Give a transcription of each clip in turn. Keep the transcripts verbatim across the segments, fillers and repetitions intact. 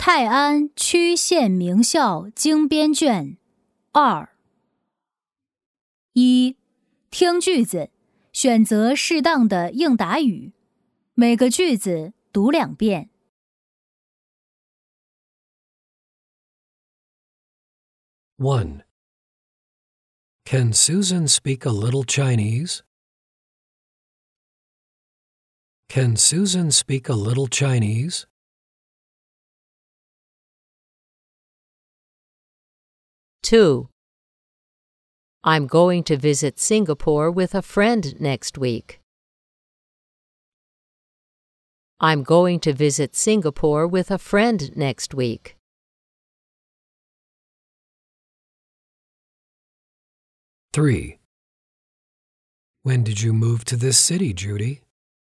泰安区县名校精编卷二。一、听句子，选择适当的应答语，每个句子读两遍。 one. Can Susan speak a little Chinese? Can Susan speak a little Chinese? two. I'm going to visit Singapore with a friend next week. I'm going to visit Singapore with a friend next week. three. When did you move to this city, Judy?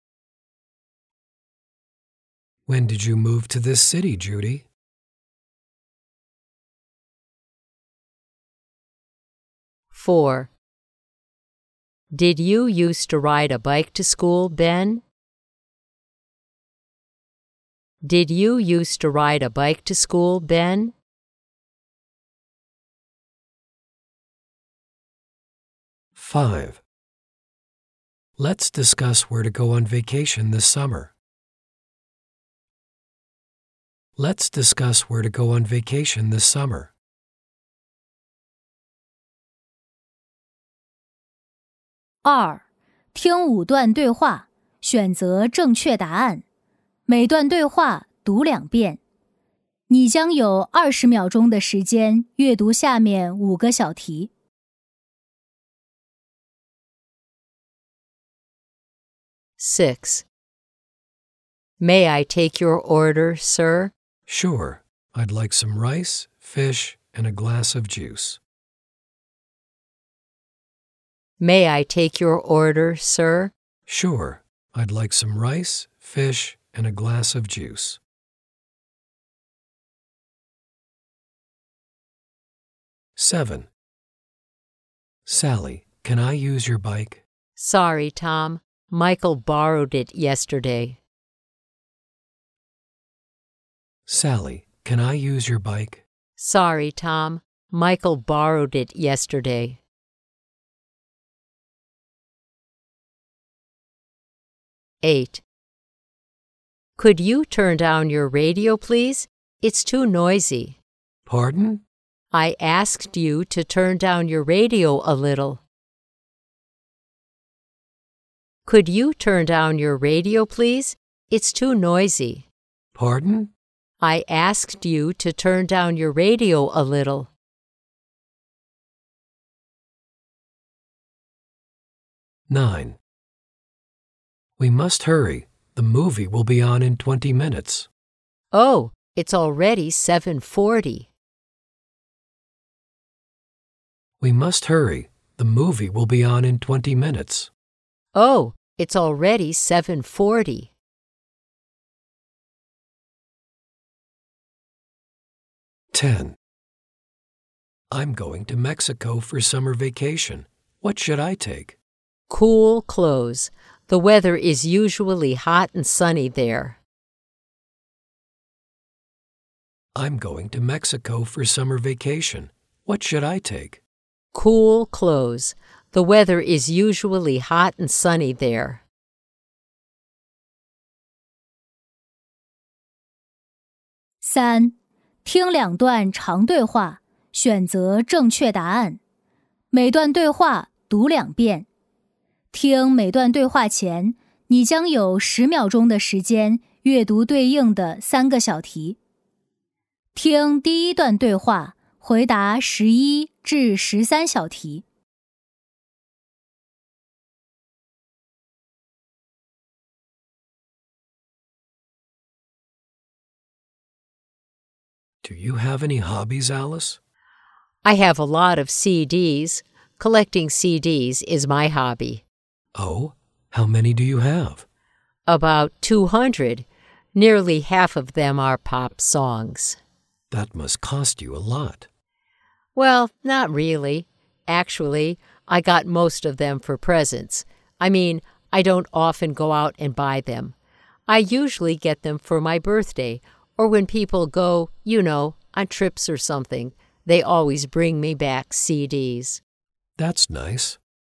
When did you move to this city, Judy? four. Did you used to ride a bike to school, Ben? Did you used to ride a bike to school, Ben? five. Let's discuss where to go on vacation this summer. Let's discuss where to go on vacation this summer. 二、听五段对话，选择正确答案，每段对话读两遍。你将有二十秒钟的时间阅读下面五个小题。 six. May I take your order, sir? Sure. I'd like some rice, fish, and a glass of juice. May I take your order, sir? Sure. I'd like some rice, fish, and a glass of juice. seven. Sally, can I use your bike? Sorry, Tom. Michael borrowed it yesterday. Sally, can I use your bike? Sorry, Tom. Michael borrowed it yesterday. eight. Could you turn down your radio, please? It's too noisy. Pardon? I asked you to turn down your radio a little. Could you turn down your radio, please? It's too noisy. Pardon? I asked you to turn down your radio a little. nine. We must hurry. The movie will be on in twenty minutes. Oh, it's already seven forty. We must hurry. The movie will be on in twenty minutes. Oh, it's already seven forty. ten. I'm going to Mexico for summer vacation. What should I take? Cool clothes. The weather is usually hot and sunny there. I'm going to Mexico for summer vacation. What should I take? Cool clothes. The weather is usually hot and sunny there. 三、听两段长对话，选择正确答案，每段对话读两遍。听每段对话前，你将有十秒钟的时间阅读对应的三个小题。听第一段对话，回答十一至十三小题。 Do you have any hobbies, Alice? I have a lot of C Ds. Collecting C Ds is my hobby. Oh, how many do you have? About two hundred. Nearly half of them are pop songs. That must cost you a lot. Well, not really. Actually, I got most of them for presents. I mean, I don't often go out and buy them. I usually get them for my birthday or when people go, you know, on trips or something, they always bring me back C Ds. That's nice.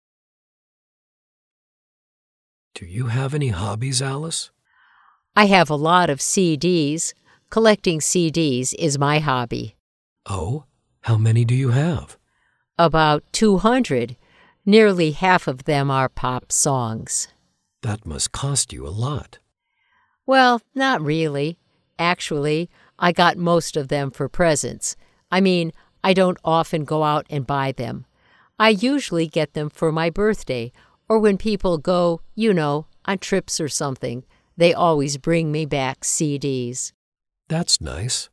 Do you have any hobbies, Alice? I have a lot of C Ds. Collecting C Ds is my hobby. Oh, how many do you have? About two hundred. Nearly half of them are pop songs. That must cost you a lot. Well, not really. Actually, I got most of them for presents. I mean, I don't often go out and buy them. I usually get them for my birthday, or when people go, you know, on trips or something. They always bring me back C Ds. That's nice.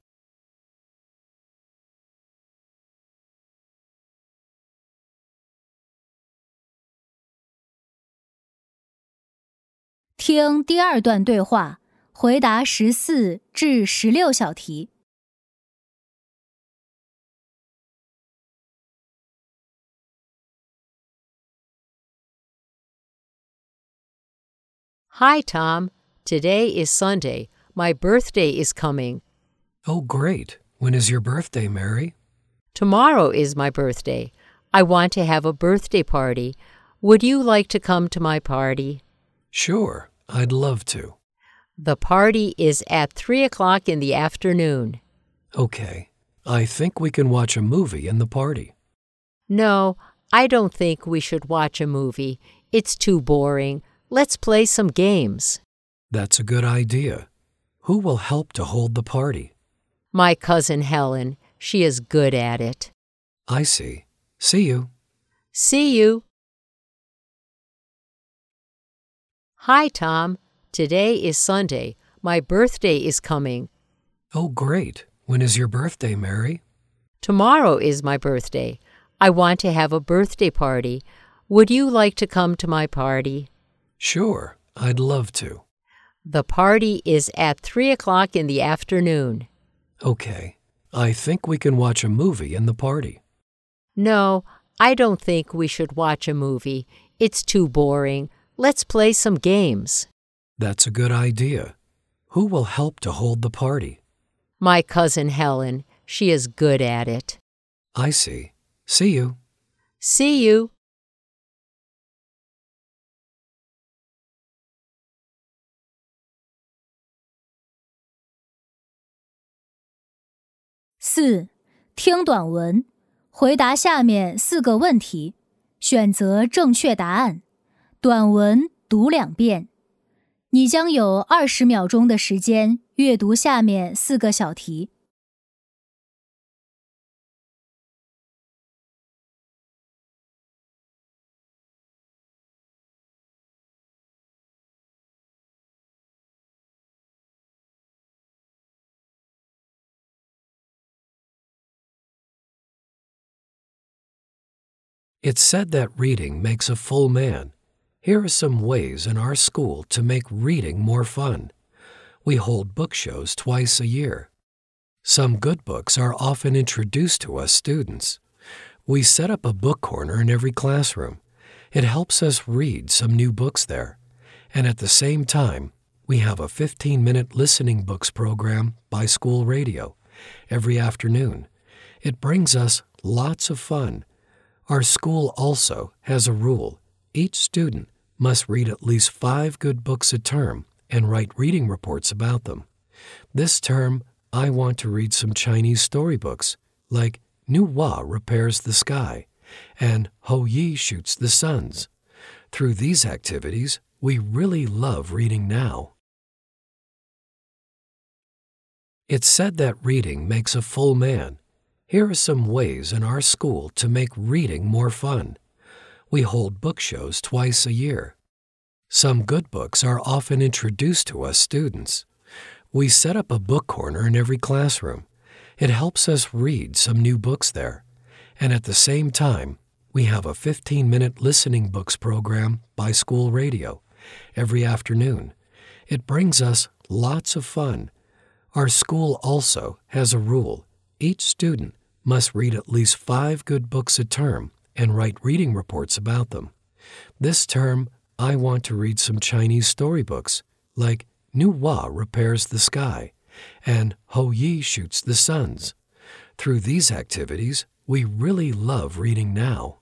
“听第二段对话，回答十四至十六小题。” Hi, Tom. Today is Sunday. My birthday is coming. Oh, great. When is your birthday, Mary? Tomorrow is my birthday. I want to have a birthday party. Would you like to come to my party? Sure, I'd love to. The party is at three o'clock in the afternoon. Okay. I think we can watch a movie in the party. No, I don't think we should watch a movie. It's too boring. Let's play some games. That's a good idea. Who will help to hold the party? My cousin Helen. She is good at it. I see. See you. See you. Hi, Tom. Today is Sunday. My birthday is coming. Oh, great. When is your birthday, Mary? Tomorrow is my birthday. I want to have a birthday party. Would you like to come to my party? Sure, I'd love to. The party is at three o'clock in the afternoon. Okay. I think we can watch a movie in the party. No, I don't think we should watch a movie. It's too boring. Let's play some games. That's a good idea. Who will help to hold the party? My cousin Helen. She is good at it. I see. See you. See you. “四、听短文，回答下面四个问题，选择正确答案。短文读两遍。你将有二十秒钟的时间阅读下面四个小题。” It's said that reading makes a full man. Here are some ways in our school to make reading more fun. We hold book shows twice a year. Some good books are often introduced to us students. We set up a book corner in every classroom. It helps us read some new books there. And at the same time, we have a fifteen-minute listening books program by school radio every afternoon. It brings us lots of fun. Our school also has a rule. Each student must read at least five good books a term and write reading reports about them. This term, I want to read some Chinese storybooks, like Nu Hua Repairs the Sky and Ho Yi Shoots the Suns. Through these activities, we really love reading now. It's said that reading makes a full man. Here are some ways in our school to make reading more fun. We hold book shows twice a year. Some good books are often introduced to us students. We set up a book corner in every classroom. It helps us read some new books there. And at the same time, we have a fifteen-minute listening books program by school radio every afternoon. It brings us lots of fun. Our school also has a rule. Each student must read at least five good books a term and write reading reports about them. This term, I want to read some Chinese storybooks, like Nu Hua Repairs the Sky and Ho Yi shoots the suns. Through these activities, we really love reading now.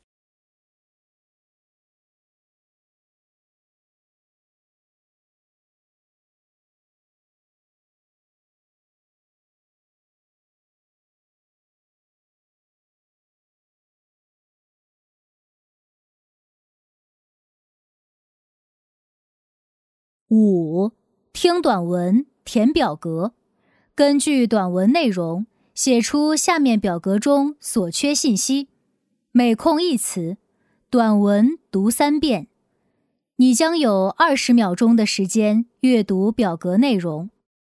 《五、听短文，填表格，根据短文内容写出下面表格中所缺信息，每空一词，短文读三遍。你将有二十秒钟的时间阅读表格内容。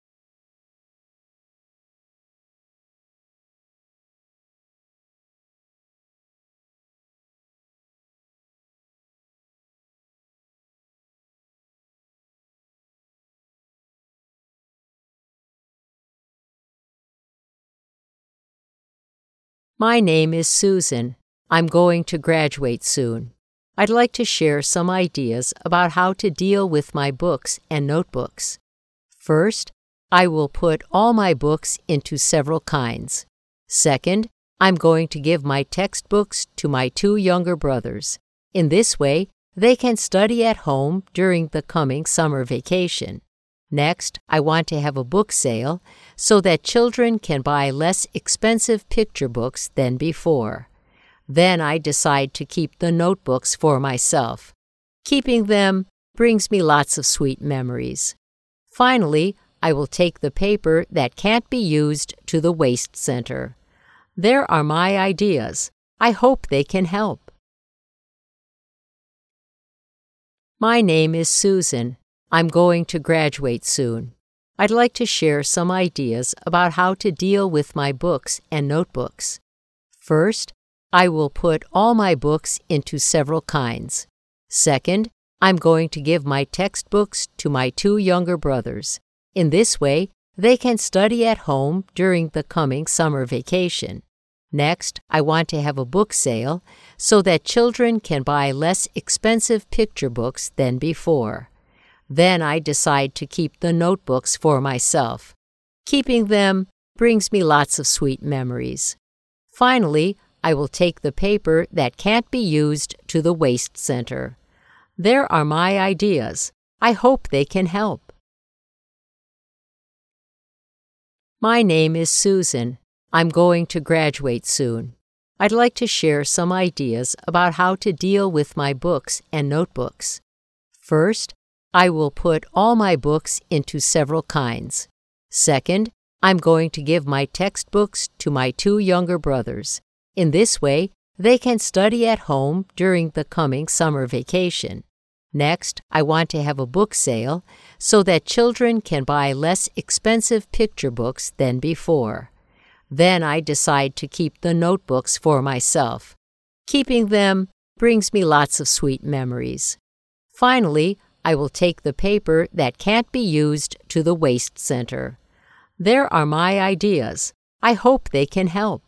My name is Susan. I'm going to graduate soon. I'd like to share some ideas about how to deal with my books and notebooks. First, I will put all my books into several kinds. Second, I'm going to give my textbooks to my two younger brothers. In this way, they can study at home during the coming summer vacation. Next, I want to have a book sale so that children can buy less expensive picture books than before. Then I decide to keep the notebooks for myself. Keeping them brings me lots of sweet memories. Finally, I will take the paper that can't be used to the waste center. There are my ideas. I hope they can help. My name is Susan. I'm going to graduate soon. I'd like to share some ideas about how to deal with my books and notebooks. First, I will put all my books into several kinds. Second, I'm going to give my textbooks to my two younger brothers. In this way, they can study at home during the coming summer vacation. Next, I want to have a book sale so that children can buy less expensive picture books than before. Then I decide to keep the notebooks for myself. Keeping them brings me lots of sweet memories. Finally, I will take the paper that can't be used to the waste center. There are my ideas. I hope they can help. My name is Susan. I'm going to graduate soon. I'd like to share some ideas about how to deal with my books and notebooks. First, I will put all my books into several kinds. Second, I'm going to give my textbooks to my two younger brothers. In this way, they can study at home during the coming summer vacation. Next, I want to have a book sale so that children can buy less expensive picture books than before. Then I decide to keep the notebooks for myself. Keeping them brings me lots of sweet memories. Finally, I will take the paper that can't be used to the waste center. There are my ideas. I hope they can help.